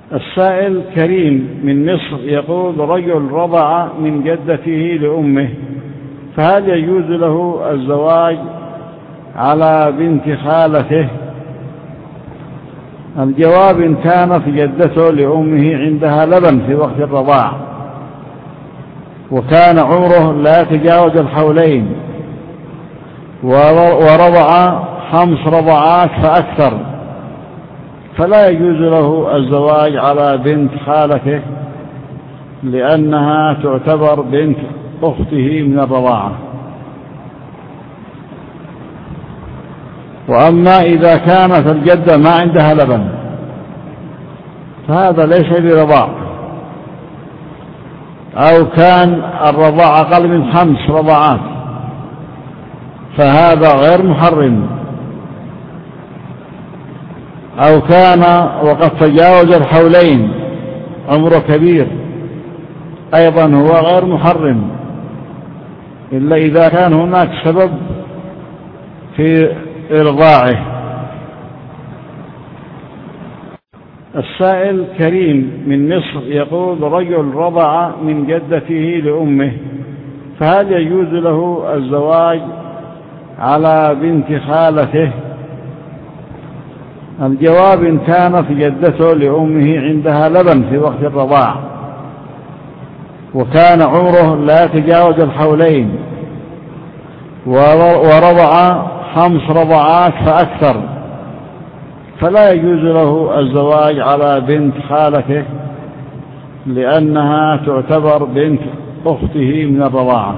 السائل كريم من مصر يقول: رجل رضع من جدته لأمه، فهل يجوز له الزواج على بنت خالته؟ الجواب: إن كانت جدته لأمه عندها لبن في وقت الرضاع وكان عمره لا يتجاوز الحولين ورضع 5 رضعات فأكثر، فلا يجوز له الزواج على بنت خالته، لأنها تعتبر بنت أخته من الرضاعة. وأما إذا كانت الجدة ما عندها لبن فهذا ليس برضاع، أو كان الرضاع أقل من 5 رضعات فهذا غير محرم، أو كان وقد تجاوز الحولين عمره كبير أيضا هو غير محرم، إلا إذا كان هناك سبب في إرضاعه. السائل كريم من مصر يقول: رجل رضع من جدته لأمه، فهل يجوز له الزواج على بنت خالته؟ الجواب: إن كانت جدته لأمه عندها لبن في وقت الرضاع وكان عمره لا يتجاوز الحولين ورضع 5 رضعات فأكثر، فلا يجوز له الزواج على بنت خالته، لأنها تعتبر بنت أخته من الرضاعة.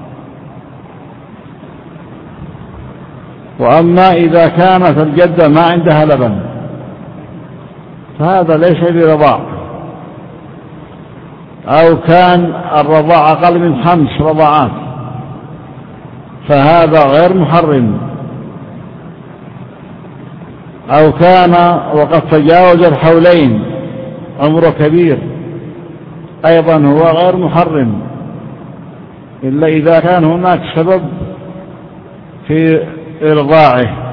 وأما إذا كانت الجدة ما عندها لبن فهذا ليس برضاع، أو كان الرضاع أقل من 5 رضعات فهذا غير محرم، أو كان وقد تجاوز الحولين عمره كبير أيضا هو غير محرم، إلا إذا كان هناك سبب في إرضاعه.